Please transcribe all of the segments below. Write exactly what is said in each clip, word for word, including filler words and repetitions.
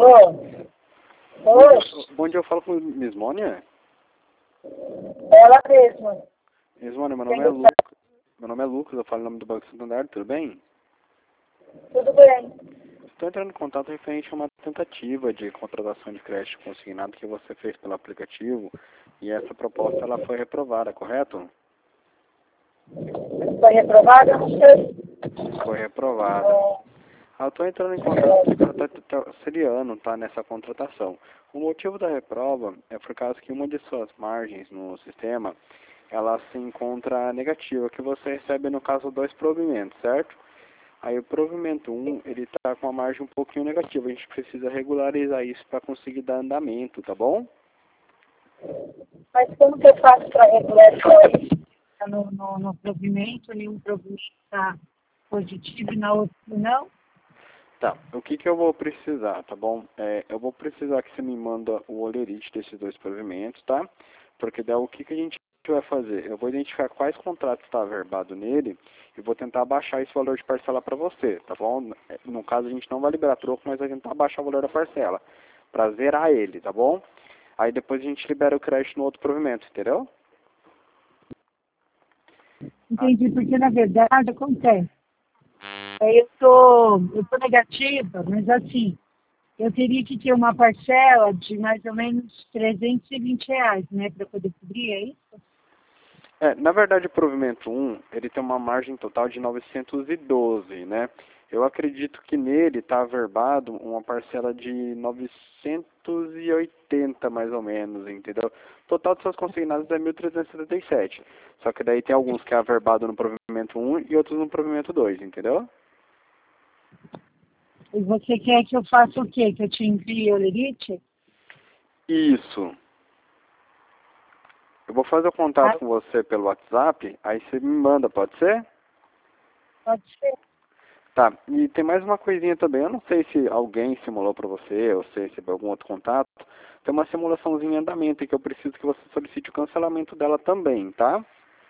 Alô? Oi? Bom dia, eu falo com Miss Mônia. Ela mesma. Miss Mônia, meu nome Quem é está? Lucas. Meu nome é Lucas, eu falo em nome do Banco Santander, tudo bem? Tudo bem. Estou entrando em contato referente a uma tentativa de contratação de crédito consignado que você fez pelo aplicativo e essa proposta ela foi reprovada, correto? Foi reprovada? Não sei. Foi reprovada. É, Eu estou entrando em contato porque eu estou auxiliando, tá, nessa contratação. O motivo da reprova é por causa que uma de suas margens no sistema, ela se encontra negativa, que você recebe no caso dois provimentos, certo? Aí o provimento um, ele está com uma margem um pouquinho negativa, a gente precisa regularizar isso para conseguir dar andamento, tá bom? Mas como que eu faço para regularizar isso? Tá No, no, no provimento, nenhum provimento está positivo e na outra não? Tá, o que que eu vou precisar, tá bom? É, eu vou precisar que você me manda o olerite desses dois provimentos, tá? Porque daí o que que a gente vai fazer? Eu vou identificar quais contratos está averbado nele e vou tentar baixar esse valor de parcela para você, tá bom? No caso a gente não vai liberar troco, mas vai tentar baixar o valor da parcela, para zerar ele, tá bom? Aí depois a gente libera o crédito no outro provimento, entendeu? Entendi, porque na verdade acontece. É, Eu tô, eu tô negativa, mas assim, eu teria que ter uma parcela de mais ou menos trezentos e vinte reais, né, para poder cobrir, é isso? É, na verdade, o provimento um, ele tem uma margem total de novecentos e doze, né? Eu acredito que nele está averbado uma parcela de novecentos e oitenta, mais ou menos, entendeu? O total de suas consignadas é mil trezentos e setenta e sete. Só que daí tem alguns que é averbado no provimento um e outros no provimento dois, entendeu? E você quer que eu faça o quê? Que eu te envie o lerite? Isso. Eu vou fazer o contato Ah, com você pelo WhatsApp, aí você me manda, pode ser? pode ser. Tá, e tem mais uma coisinha também. Eu não sei se alguém simulou para você, ou se recebeu algum outro contato. Tem uma simulaçãozinha em andamento e que eu preciso que você solicite o cancelamento dela também, tá?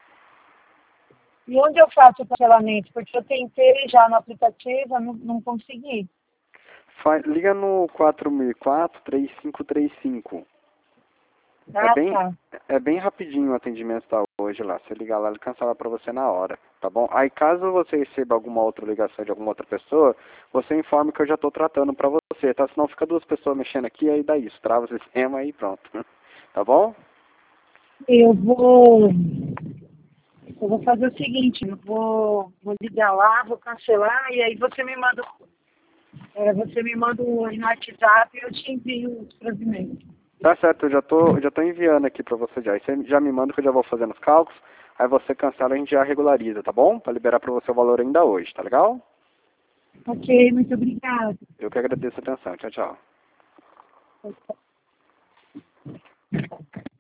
E onde eu faço o parcelamento? Porque eu tentei já no aplicativo, não, não consegui. Fa- Liga no quatro mil e quatro, três cinco três cinco. É Ah, bem, tá. é bem rapidinho o atendimento tá hoje lá. Você ligar lá, ele cancela para você na hora, tá bom? Aí caso você receba alguma outra ligação de alguma outra pessoa, você informa que eu já estou tratando para você, tá? Senão fica duas pessoas mexendo aqui, aí dá isso, trava o sistema e pronto. Tá bom? Eu vou, eu vou fazer o seguinte, eu vou, vou ligar lá, vou cancelar e aí você me manda, é, você me manda o no WhatsApp e eu te envio os provimentos. Tá certo, eu já tô, já tô enviando aqui pra você já. Aí você já me manda que eu já vou fazendo os cálculos. Aí você cancela e a gente já regulariza, tá bom? Pra liberar pra você o valor ainda hoje, tá legal? Ok, muito obrigada. Eu que agradeço a atenção. Tchau, tchau.